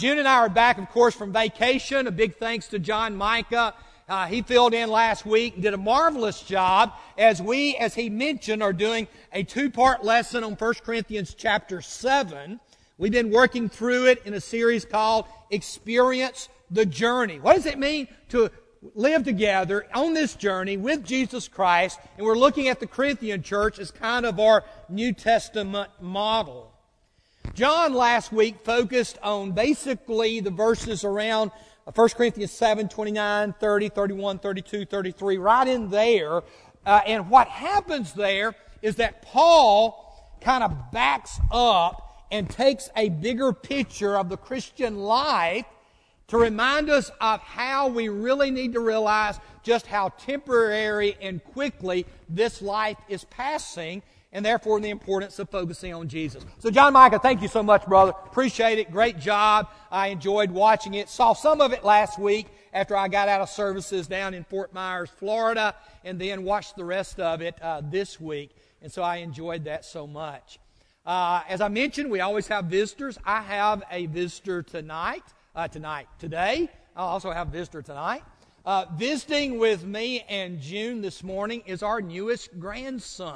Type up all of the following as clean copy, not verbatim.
June and I are back, of course, from vacation. A big thanks to John Micah. He filled in last week and did a marvelous job as he mentioned, are doing a two-part lesson on 1 Corinthians chapter 7. We've been working through it in a series called Experience the Journey. What does it mean to live together on this journey with Jesus Christ? And we're looking at the Corinthian church as kind of our New Testament model. John last week focused on basically the verses around 1 Corinthians 7, 29, 30, 31, 32, 33, right in there. And what happens there is that Paul kind of backs up and takes a bigger picture of the Christian life to remind us of how we really need to realize just how temporary and quickly this life is passing, and therefore the importance of focusing on Jesus. So John Micah, thank you so much, brother. Appreciate it. Great job. I enjoyed watching it. Saw some of it last week after I got out of services down in Fort Myers, Florida, and then watched the rest of it this week. And so I enjoyed that so much. As I mentioned, we always have visitors. I have a visitor today. I'll also have a visitor tonight. Visiting with me and June this morning is our newest grandson.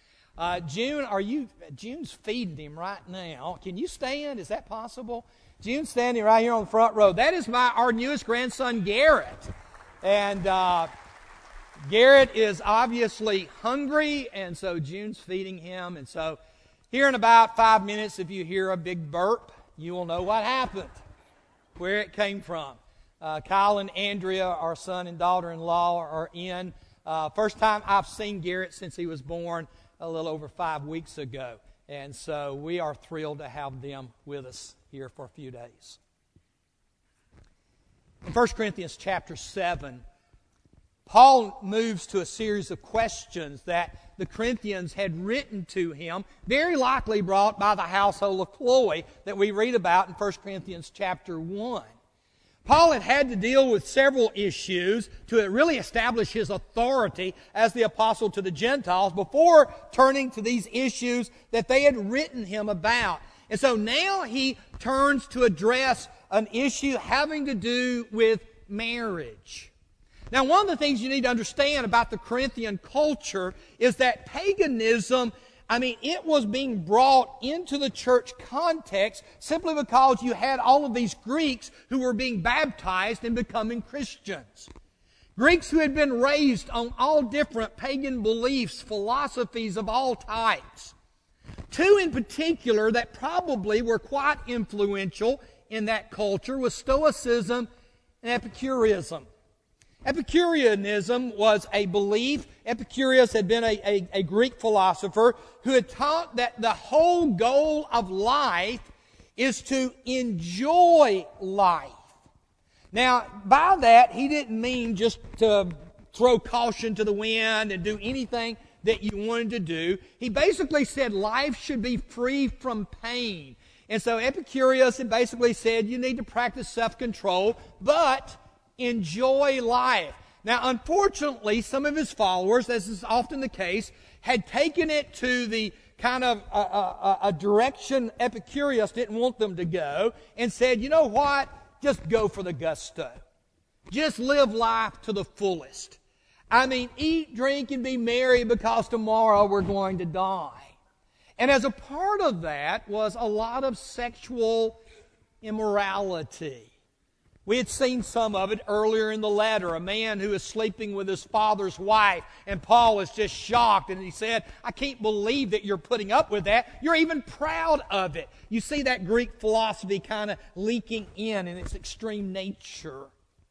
June's feeding him right now. Can you stand? Is that possible? June's standing right here on the front row. That is our newest grandson, Garrett. And Garrett is obviously hungry, and so June's feeding him. And so here in about 5 minutes, if you hear a big burp, you will know what happened, where it came from. Kyle and Andrea, our son and daughter-in-law, are in. First time I've seen Garrett since he was born a little over 5 weeks ago. And so we are thrilled to have them with us here for a few days. In 1 Corinthians chapter 7, Paul moves to a series of questions that the Corinthians had written to him, very likely brought by the household of Chloe that we read about in 1 Corinthians chapter 1. Paul had to deal with several issues to really establish his authority as the apostle to the Gentiles before turning to these issues that they had written him about. And so now he turns to address an issue having to do with marriage. Now, one of the things you need to understand about the Corinthian culture is that paganism, it was being brought into the church context simply because you had all of these Greeks who were being baptized and becoming Christians. Greeks who had been raised on all different pagan beliefs, philosophies of all types. Two in particular that probably were quite influential in that culture was Stoicism and Epicureanism. Epicureanism was a belief. Epicurus had been a Greek philosopher who had taught that the whole goal of life is to enjoy life. Now, by that, he didn't mean just to throw caution to the wind and do anything that you wanted to do. He basically said life should be free from pain. And so Epicurus had basically said you need to practice self-control, but enjoy life. Now, unfortunately, some of his followers, as is often the case, had taken it to the kind of a direction Epicurus didn't want them to go and said, you know what? Just go for the gusto. Just live life to the fullest. Eat, drink, and be merry because tomorrow we're going to die. And as a part of that was a lot of sexual immorality. We had seen some of it earlier in the letter. A man who is sleeping with his father's wife, and Paul is just shocked, and he said, I can't believe that you're putting up with that. You're even proud of it. You see that Greek philosophy kind of leaking in its extreme nature.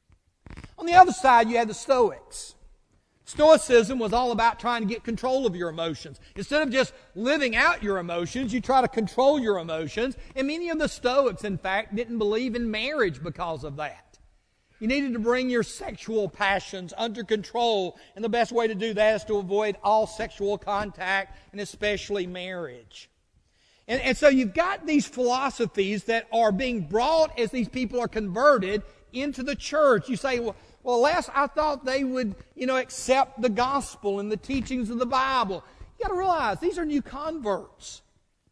On the other side, you had the Stoics. Stoicism was all about trying to get control of your emotions. Instead of just living out your emotions, you try to control your emotions. And many of the Stoics, in fact, didn't believe in marriage because of that. You needed to bring your sexual passions under control. And the best way to do that is to avoid all sexual contact, and especially marriage. And so you've got these philosophies that are being brought as these people are converted into the church. You say, well, Les, I thought they would, accept the gospel and the teachings of the Bible. You got to realize these are new converts.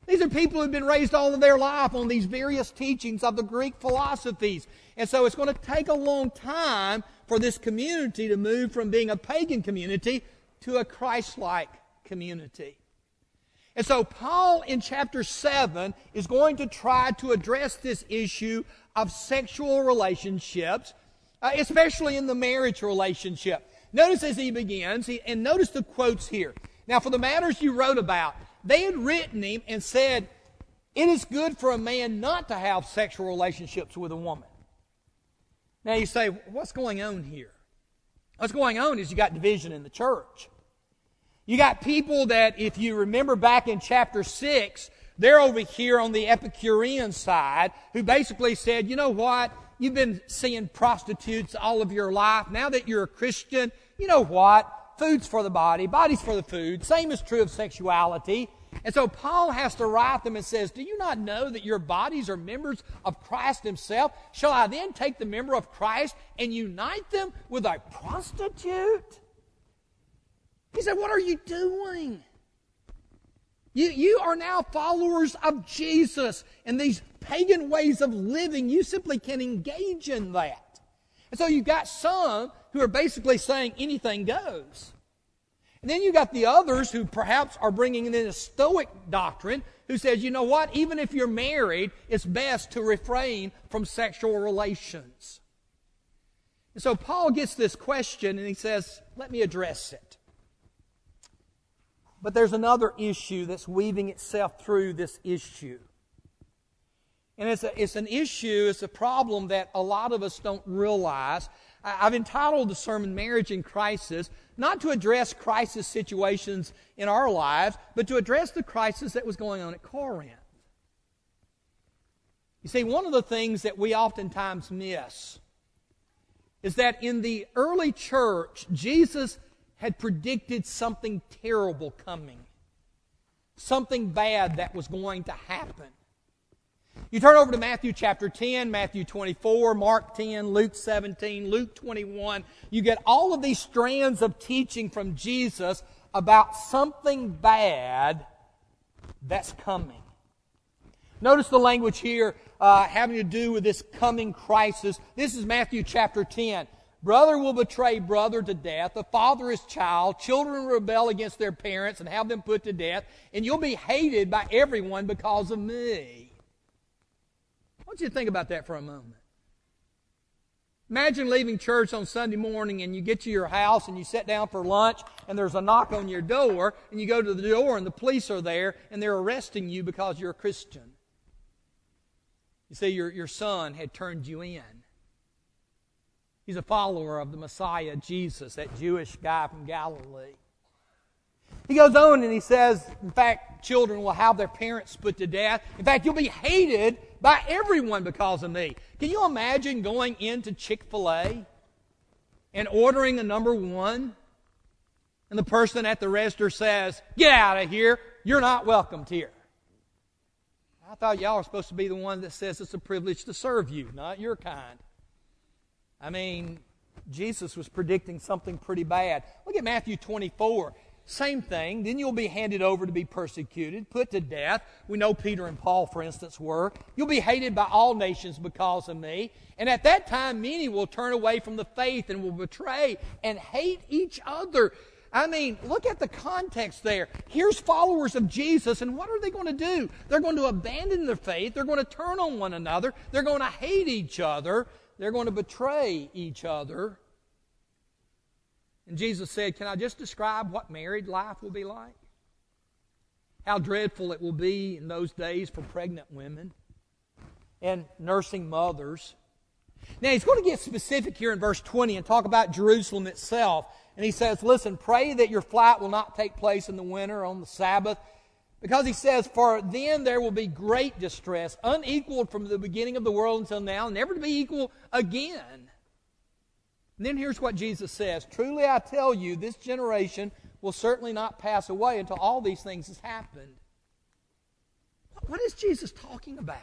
These are people who've been raised all of their life on these various teachings of the Greek philosophies. And so it's going to take a long time for this community to move from being a pagan community to a Christ-like community. And so Paul in chapter 7 is going to try to address this issue of sexual relationships, especially in the marriage relationship. Notice as he begins, and notice the quotes here. Now, for the matters you wrote about, they had written him and said, it is good for a man not to have sexual relationships with a woman. Now you say, what's going on here? What's going on is you got division in the church. You got people that, if you remember back in chapter 6, they're over here on the Epicurean side, who basically said, you know what? You've been seeing prostitutes all of your life. Now that you're a Christian, you know what? Food's for the body, body's for the food. Same is true of sexuality. And so Paul has to write them and says, do you not know that your bodies are members of Christ himself? Shall I then take the member of Christ and unite them with a prostitute? He said, what are you doing? You are now followers of Jesus, and these pagan ways of living, you simply can't engage in that. And so you've got some who are basically saying anything goes. And then you got the others who perhaps are bringing in a Stoic doctrine who says, you know what, even if you're married, it's best to refrain from sexual relations. And so Paul gets this question and he says, let me address it. But there's another issue that's weaving itself through this issue. And it's an issue, it's a problem that a lot of us don't realize. I've entitled the sermon, Marriage in Crisis, not to address crisis situations in our lives, but to address the crisis that was going on at Corinth. You see, one of the things that we oftentimes miss is that in the early church, Jesus had predicted something terrible coming. Something bad that was going to happen. You turn over to Matthew chapter 10, Matthew 24, Mark 10, Luke 17, Luke 21. You get all of these strands of teaching from Jesus about something bad that's coming. Notice the language here having to do with this coming crisis. This is Matthew chapter 10. Brother will betray brother to death, the father his child, children will rebel against their parents and have them put to death, and you'll be hated by everyone because of me. I want you to think about that for a moment. Imagine leaving church on Sunday morning and you get to your house and you sit down for lunch and there's a knock on your door and you go to the door and the police are there and they're arresting you because you're a Christian. You see, your son had turned you in. He's a follower of the Messiah, Jesus, that Jewish guy from Galilee. He goes on and he says, in fact, children will have their parents put to death. In fact, you'll be hated by everyone because of me. Can you imagine going into Chick-fil-A and ordering a number one? And the person at the register says, get out of here. You're not welcomed here. I thought y'all were supposed to be the one that says it's a privilege to serve you, not your kind. I mean, Jesus was predicting something pretty bad. Look at Matthew 24. Same thing. Then you'll be handed over to be persecuted, put to death. We know Peter and Paul, for instance, were. You'll be hated by all nations because of me. And at that time, many will turn away from the faith and will betray and hate each other. I mean, look at the context there. Here's followers of Jesus, and what are they going to do? They're going to abandon their faith. They're going to turn on one another. They're going to hate each other. They're going to betray each other. And Jesus said, can I just describe what married life will be like? How dreadful it will be in those days for pregnant women and nursing mothers. Now, he's going to get specific here in verse 20 and talk about Jerusalem itself. And he says, listen, pray that your flight will not take place in the winter on the Sabbath. Because he says, for then there will be great distress, unequaled from the beginning of the world until now, never to be equal again. And then here's what Jesus says, truly I tell you, this generation will certainly not pass away until all these things has happened. What is Jesus talking about?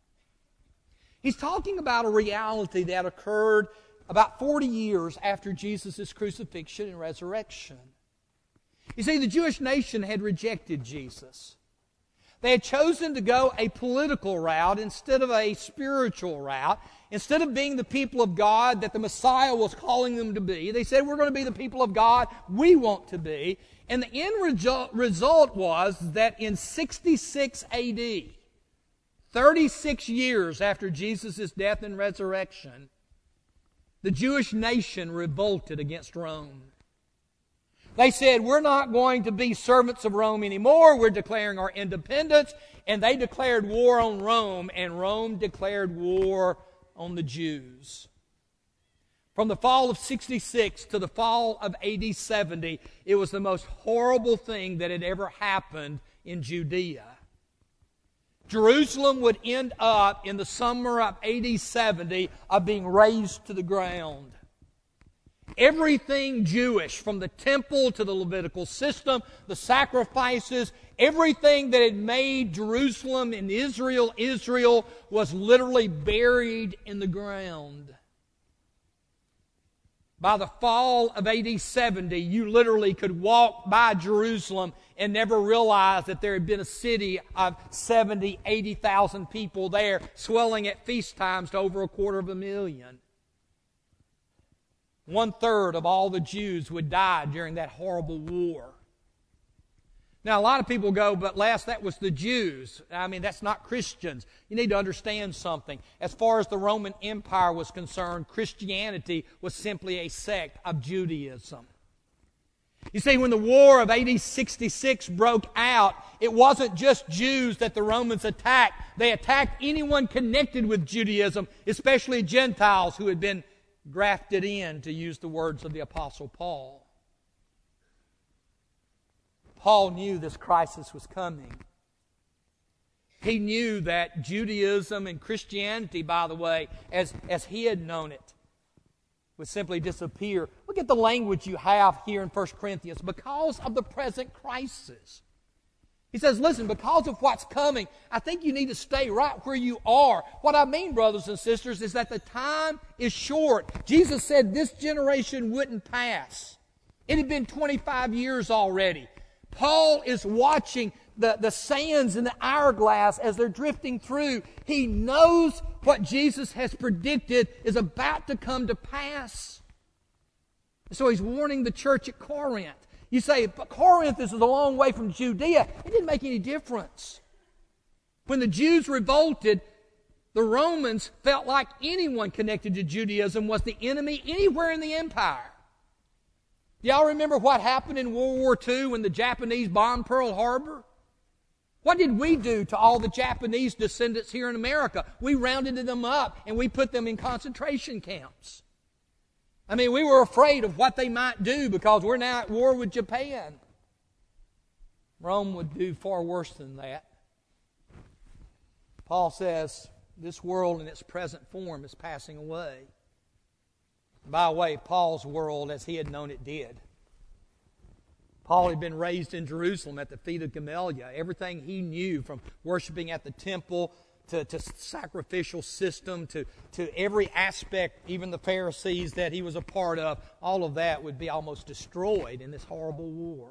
He's talking about a reality that occurred about 40 years after Jesus' crucifixion and resurrection. You see, the Jewish nation had rejected Jesus. They had chosen to go a political route instead of a spiritual route. Instead of being the people of God that the Messiah was calling them to be, they said, we're going to be the people of God we want to be. And the end result was that in 66 AD, 36 years after Jesus' death and resurrection, the Jewish nation revolted against Rome. They said, we're not going to be servants of Rome anymore. We're declaring our independence. And they declared war on Rome, and Rome declared war on the Jews. From the fall of 66 to the fall of AD 70, it was the most horrible thing that had ever happened in Judea. Jerusalem would end up in the summer of AD 70 of being razed to the ground. Everything Jewish, from the temple to the Levitical system, the sacrifices, everything that had made Jerusalem and Israel was literally buried in the ground. By the fall of AD 70, you literally could walk by Jerusalem and never realize that there had been a city of 70, 80,000 people there, swelling at feast times to over 250,000. 1/3 of all the Jews would die during that horrible war. Now, a lot of people go, but Les, that was the Jews. I mean, that's not Christians. You need to understand something. As far as the Roman Empire was concerned, Christianity was simply a sect of Judaism. You see, when the war of AD 66 broke out, it wasn't just Jews that the Romans attacked. They attacked anyone connected with Judaism, especially Gentiles who had been grafted in, to use the words of the Apostle Paul. Paul knew this crisis was coming. He knew that Judaism and Christianity, by the way, as he had known it, would simply disappear. Look at the language you have here in 1 Corinthians. Because of the present crisis. He says, listen, because of what's coming, I think you need to stay right where you are. What I mean, brothers and sisters, is that the time is short. Jesus said this generation wouldn't pass. It had been 25 years already. Paul is watching the sands in the hourglass as they're drifting through. He knows what Jesus has predicted is about to come to pass. So he's warning the church at Corinth. You say, but Corinth is a long way from Judea. It didn't make any difference. When the Jews revolted, the Romans felt like anyone connected to Judaism was the enemy anywhere in the empire. Do y'all remember what happened in World War II when the Japanese bombed Pearl Harbor? What did we do to all the Japanese descendants here in America? We rounded them up and we put them in concentration camps. I mean, we were afraid of what they might do because we're now at war with Japan. Rome would do far worse than that. Paul says this world in its present form is passing away. By the way, Paul's world, as he had known it, did. Paul had been raised in Jerusalem at the feet of Gamaliel. Everything he knew, from worshiping at the temple to sacrificial system to every aspect, even the Pharisees that he was a part of, all of that would be almost destroyed in this horrible war.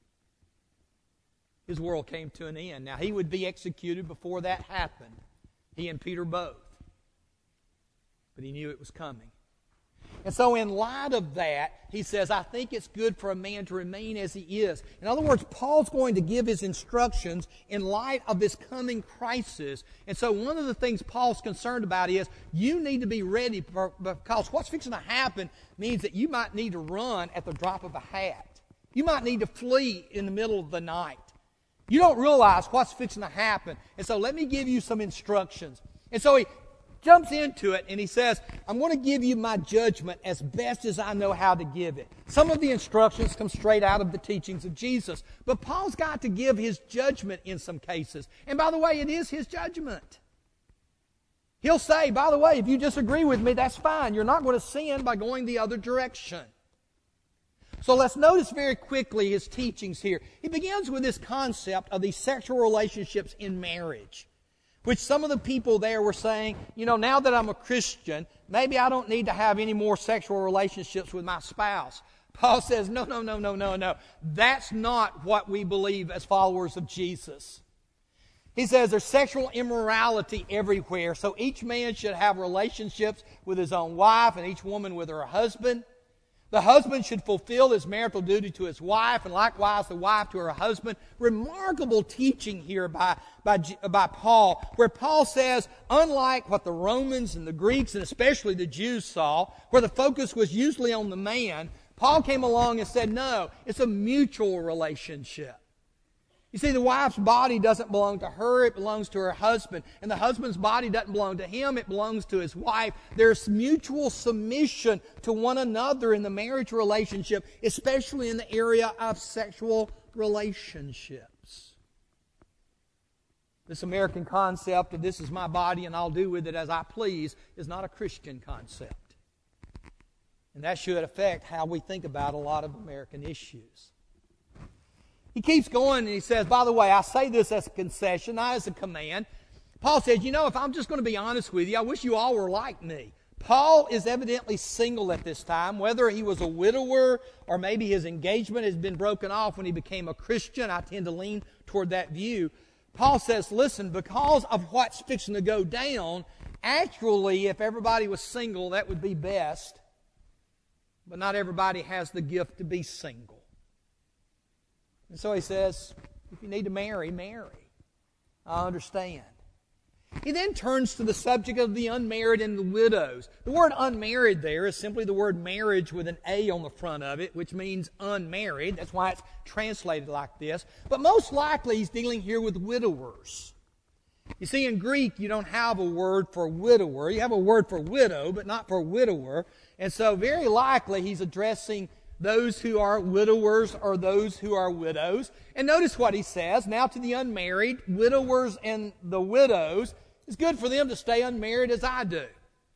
His world came to an end. Now, he would be executed before that happened. He and Peter both. But he knew it was coming. And so in light of that, he says, I think it's good for a man to remain as he is. In other words, Paul's going to give his instructions in light of this coming crisis. And so one of the things Paul's concerned about is you need to be ready, because what's fixing to happen means that you might need to run at the drop of a hat. You might need to flee in the middle of the night. You don't realize what's fixing to happen. And so let me give you some instructions. And so he jumps into it and he says, I'm going to give you my judgment as best as I know how to give it. Some of the instructions come straight out of the teachings of Jesus, but Paul's got to give his judgment in some cases. And by the way, it is his judgment. He'll say, by the way, if you disagree with me, that's fine. You're not going to sin by going the other direction. So let's notice very quickly his teachings here. He begins with this concept of these sexual relationships in marriage, which some of the people there were saying, now that I'm a Christian, maybe I don't need to have any more sexual relationships with my spouse. Paul says, no. That's not what we believe as followers of Jesus. He says there's sexual immorality everywhere, so each man should have relationships with his own wife and each woman with her husband. The husband should fulfill his marital duty to his wife, and likewise the wife to her husband. Remarkable teaching here by Paul, where Paul says, unlike what the Romans and the Greeks and especially the Jews saw, where the focus was usually on the man, Paul came along and said, no, it's a mutual relationship. You see, the wife's body doesn't belong to her, it belongs to her husband. And the husband's body doesn't belong to him, it belongs to his wife. There's mutual submission to one another in the marriage relationship, especially in the area of sexual relationships. This American concept of this is my body and I'll do with it as I please is not a Christian concept. And that should affect how we think about a lot of American issues. He keeps going and he says, by the way, I say this as a concession, not as a command. Paul says, if I'm just going to be honest with you, I wish you all were like me. Paul is evidently single at this time, whether he was a widower or maybe his engagement has been broken off when he became a Christian. I tend to lean toward that view. Paul says, listen, because of what's fixing to go down, actually, if everybody was single, that would be best. But not everybody has the gift to be single. And so he says, if you need to marry, marry. I understand. He then turns to the subject of the unmarried and the widows. The word unmarried there is simply the word marriage with an A on the front of it, which means unmarried. That's why it's translated like this. But most likely he's dealing here with widowers. You see, in Greek, you don't have a word for widower. You have a word for widow, but not for widower. And so very likely he's addressing those who are widowers or those who are widows. And notice what he says. Now to the unmarried, widowers and the widows, it's good for them to stay unmarried as I do.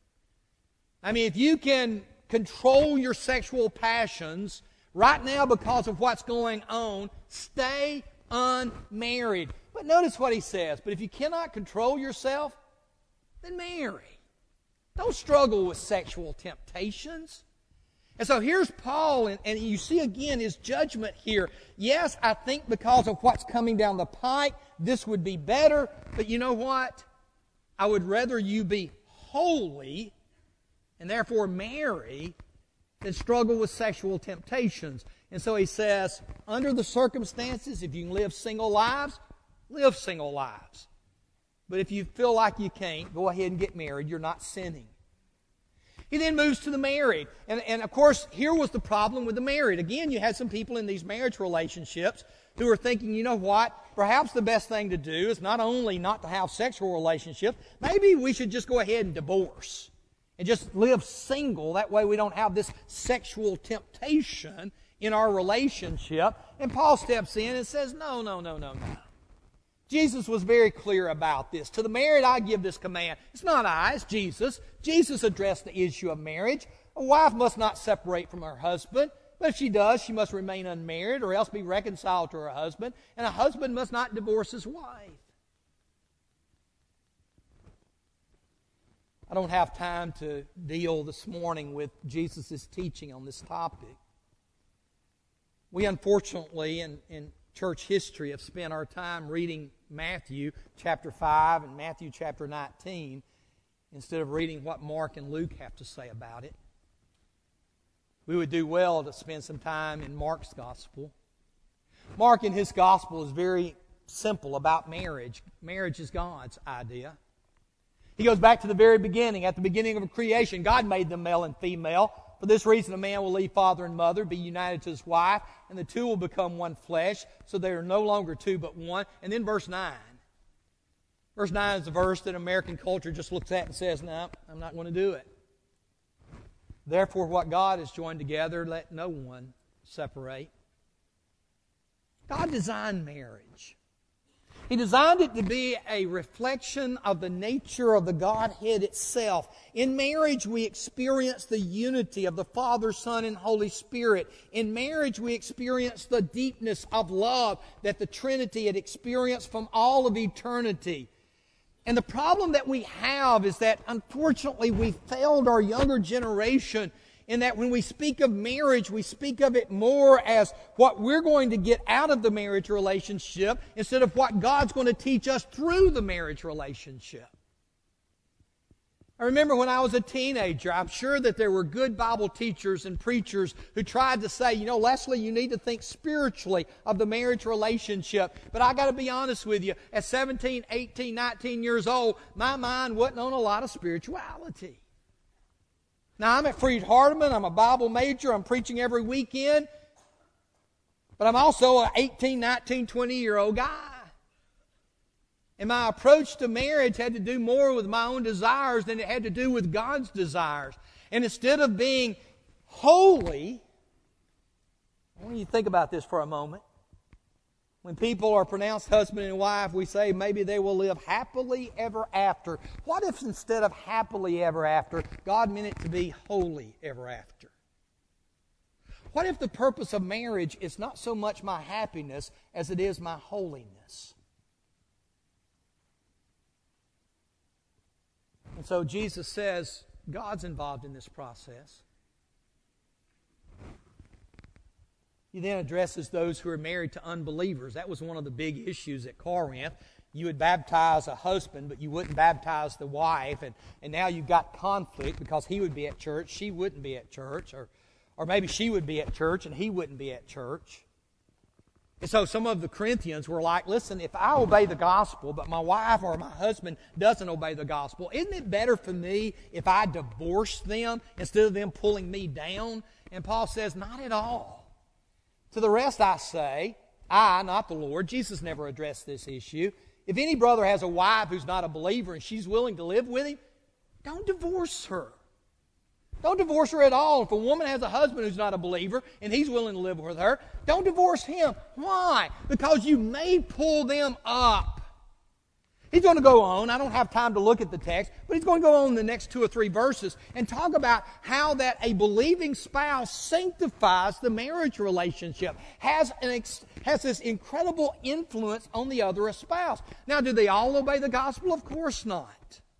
I mean, if you can control your sexual passions right now because of what's going on, stay unmarried. But notice what he says. But if you cannot control yourself, then marry. Don't struggle with sexual temptations. And so here's Paul, and you see again his judgment here. Yes, I think because of what's coming down the pike, this would be better. But you know what? I would rather you be holy and therefore marry than struggle with sexual temptations. And so he says, under the circumstances, if you can live single lives, live single lives. But if you feel like you can't, go ahead and get married. You're not sinning. He then moves to the married. And of course, here was the problem with the married. Again, you had some people in these marriage relationships who are thinking, you know what, perhaps the best thing to do is not only not to have sexual relationships, maybe we should just go ahead and divorce and just live single. That way we don't have this sexual temptation in our relationship. And Paul steps in and says, no. Jesus was very clear about this. To the married, I give this command. It's not I, it's Jesus. Jesus addressed the issue of marriage. A wife must not separate from her husband, but if she does, she must remain unmarried or else be reconciled to her husband, and a husband must not divorce his wife. I don't have time to deal this morning with Jesus' teaching on this topic. We unfortunately, in church history, have spent our time reading Matthew chapter 5 and Matthew chapter 19 instead of reading what Mark and Luke have to say about it. We would do well to spend some time in Mark's gospel. Mark in his gospel is very simple about marriage. Marriage is God's idea. He goes back to the very beginning. At the beginning of creation, God made them male and female. For this reason, a man will leave father and mother, be united to his wife, and the two will become one flesh, so they are no longer two but one. And then verse 9. Verse 9 is the verse that American culture just looks at and says, no, I'm not going to do it. Therefore, what God has joined together, let no one separate. God designed marriage. He designed it to be a reflection of the nature of the Godhead itself. In marriage, we experience the unity of the Father, Son, and Holy Spirit. In marriage, we experience the deepness of love that the Trinity had experienced from all of eternity. And the problem that we have is that, unfortunately, we failed our younger generation in that when we speak of marriage, we speak of it more as what we're going to get out of the marriage relationship instead of what God's going to teach us through the marriage relationship. I remember when I was a teenager, I'm sure that there were good Bible teachers and preachers who tried to say, Leslie, you need to think spiritually of the marriage relationship. But I got to be honest with you, at 17, 18, 19 years old, my mind wasn't on a lot of spirituality. Now, I'm at Freed-Hardeman. I'm a Bible major. I'm preaching every weekend. But I'm also an 18, 19, 20-year-old guy. And my approach to marriage had to do more with my own desires than it had to do with God's desires. And instead of being holy, I want you to think about this for a moment. When people are pronounced husband and wife, we say maybe they will live happily ever after. What if instead of happily ever after, God meant it to be holy ever after? What if the purpose of marriage is not so much my happiness as it is my holiness? And so Jesus says God's involved in this process. He then addresses those who are married to unbelievers. That was one of the big issues at Corinth. You would baptize a husband, but you wouldn't baptize the wife. And now you've got conflict because he would be at church, she wouldn't be at church. Or maybe she would be at church and he wouldn't be at church. And so some of the Corinthians were like, listen, if I obey the gospel, but my wife or my husband doesn't obey the gospel, isn't it better for me if I divorce them instead of them pulling me down? And Paul says, not at all. To the rest I say, I, not the Lord, Jesus never addressed this issue. If any brother has a wife who's not a believer and she's willing to live with him, don't divorce her. Don't divorce her at all. If a woman has a husband who's not a believer and he's willing to live with her, don't divorce him. Why? Because you may pull them up. He's going to go on. I don't have time to look at the text, but he's going to go on in the next 2 or 3 verses and talk about how that a believing spouse sanctifies the marriage relationship, has this incredible influence on the other spouse. Now, do they all obey the gospel? Of course not.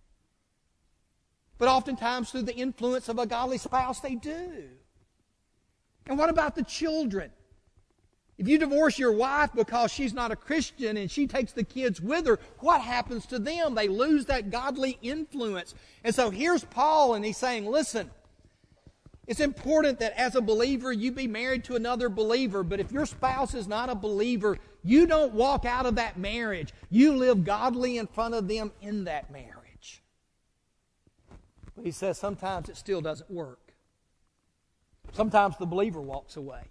But oftentimes through the influence of a godly spouse, they do. And what about the children? If you divorce your wife because she's not a Christian and she takes the kids with her, what happens to them? They lose that godly influence. And so here's Paul, and he's saying, listen, it's important that as a believer you be married to another believer, but if your spouse is not a believer, you don't walk out of that marriage. You live godly in front of them in that marriage. But he says sometimes it still doesn't work. Sometimes the believer walks away.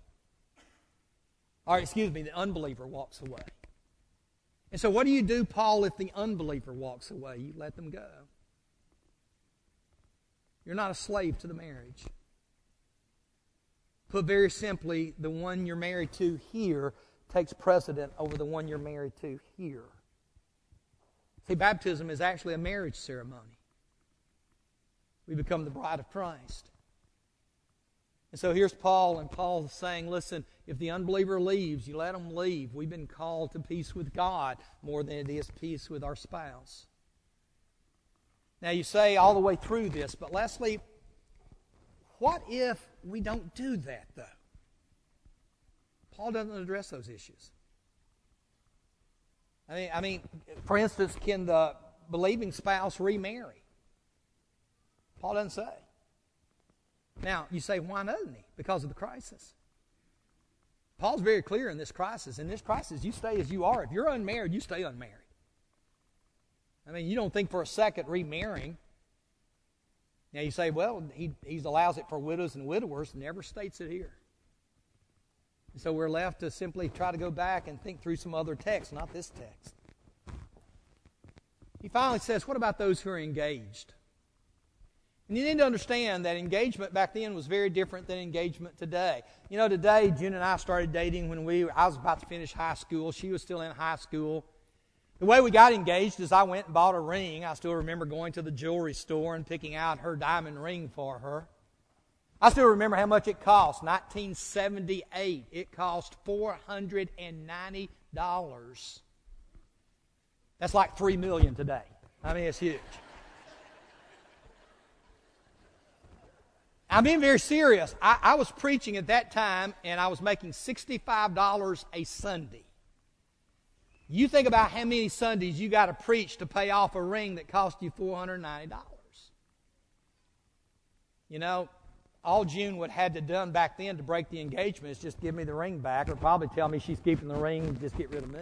The unbeliever walks away. And so what do you do, Paul, if the unbeliever walks away? You let them go. You're not a slave to the marriage. Put very simply, the one you're married to here takes precedent over the one you're married to here. See, baptism is actually a marriage ceremony. We become the bride of Christ. And so here's Paul, and Paul is saying, listen, if the unbeliever leaves, you let them leave. We've been called to peace with God more than it is peace with our spouse. Now you say all the way through this, but Leslie, what if we don't do that, though? Paul doesn't address those issues. I mean, for instance, can the believing spouse remarry? Paul doesn't say. Now, you say, why doesn't he? Because of the crisis. Paul's very clear in this crisis. In this crisis, you stay as you are. If you're unmarried, you stay unmarried. I mean, you don't think for a second remarrying. Now, you say, well, he allows it for widows and widowers, and never states it here. And so we're left to simply try to go back and think through some other text, not this text. He finally says, what about those who are engaged? And you need to understand that engagement back then was very different than engagement today. You know, today, June and I started dating when I was about to finish high school. She was still in high school. The way we got engaged is I went and bought a ring. I still remember going to the jewelry store and picking out her diamond ring for her. I still remember how much it cost. 1978. It cost $490. That's like $3 million today. I mean, it's huge. I'm being very serious. I was preaching at that time, and I was making $65 a Sunday. You think about how many Sundays you got to preach to pay off a ring that cost you $490. You know, all June would have had to done back then to break the engagement is just give me the ring back, or probably tell me she's keeping the ring and just get rid of me.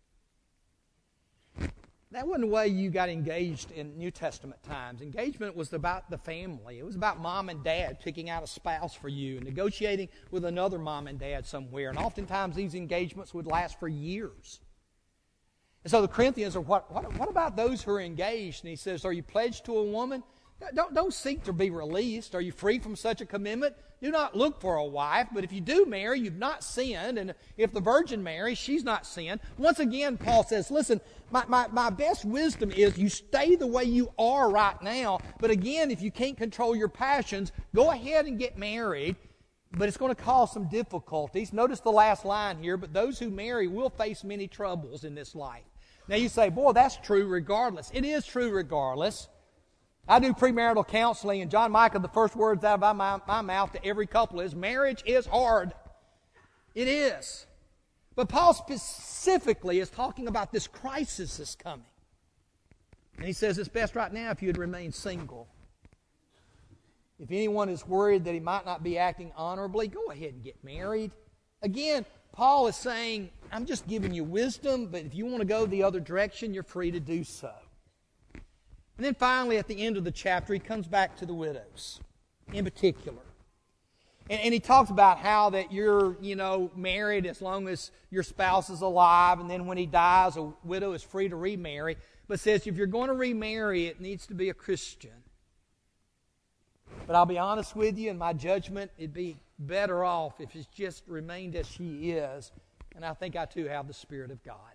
That wasn't the way you got engaged in New Testament times. Engagement was about the family. It was about mom and dad picking out a spouse for you and negotiating with another mom and dad somewhere. And oftentimes these engagements would last for years. And so the Corinthians are, what about those who are engaged? And he says, are you pledged to a woman? Don't seek to be released. Are you free from such a commitment? Do not look for a wife, but if you do marry, you've not sinned. And if the virgin marries, she's not sinned. Once again, Paul says, listen, my best wisdom is you stay the way you are right now. But again, if you can't control your passions, go ahead and get married. But it's going to cause some difficulties. Notice the last line here, but those who marry will face many troubles in this life. Now you say, boy, that's true regardless. It is true regardless. I do premarital counseling, and John Michael, the first words out of my mouth to every couple is, marriage is hard. It is. But Paul specifically is talking about this crisis that's coming. And he says it's best right now if you'd remain single. If anyone is worried that he might not be acting honorably, go ahead and get married. Again, Paul is saying, I'm just giving you wisdom, but if you want to go the other direction, you're free to do so. And then finally, at the end of the chapter, he comes back to the widows in particular. And he talks about how that you're, married as long as your spouse is alive, and then when he dies, a widow is free to remarry. But says if you're going to remarry, it needs to be a Christian. But I'll be honest with you, in my judgment, it'd be better off if it's just remained as she is. And I think I too have the Spirit of God.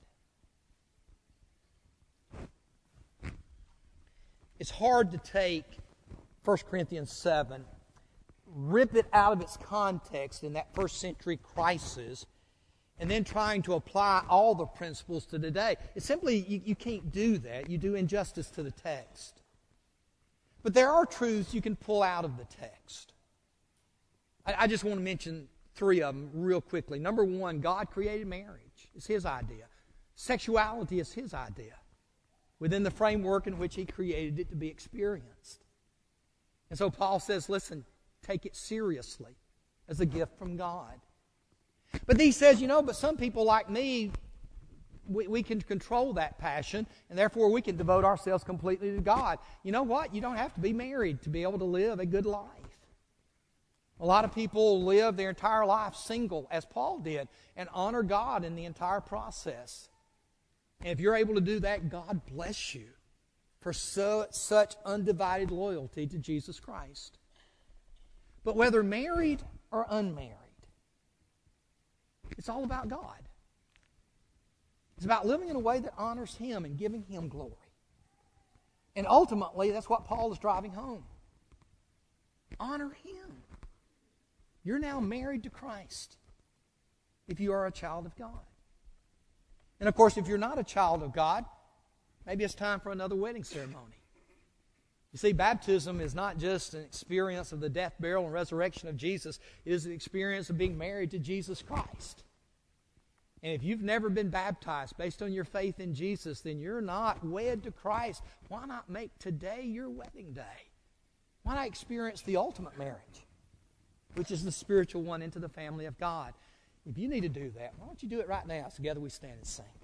It's hard to take 1 Corinthians 7, rip it out of its context in that first century crisis, and then trying to apply all the principles to today. It's simply, you can't do that. You do injustice to the text. But there are truths you can pull out of the text. I just want to mention 3 of them real quickly. Number 1, God created marriage. It's His idea. Sexuality is His idea, within the framework in which He created it to be experienced. And so Paul says, listen, take it seriously as a gift from God. But he says, but some people like me, we can control that passion, and therefore we can devote ourselves completely to God. You know what? You don't have to be married to be able to live a good life. A lot of people live their entire life single, as Paul did, and honor God in the entire process. And if you're able to do that, God bless you for such undivided loyalty to Jesus Christ. But whether married or unmarried, it's all about God. It's about living in a way that honors Him and giving Him glory. And ultimately, that's what Paul is driving home. Honor Him. You're now married to Christ if you are a child of God. And of course, if you're not a child of God, maybe it's time for another wedding ceremony. You see, baptism is not just an experience of the death, burial, and resurrection of Jesus. It is an experience of being married to Jesus Christ. And if you've never been baptized based on your faith in Jesus, then you're not wed to Christ. Why not make today your wedding day? Why not experience the ultimate marriage, which is the spiritual one into the family of God? If you need to do that, why don't you do it right now? Together we stand and sing.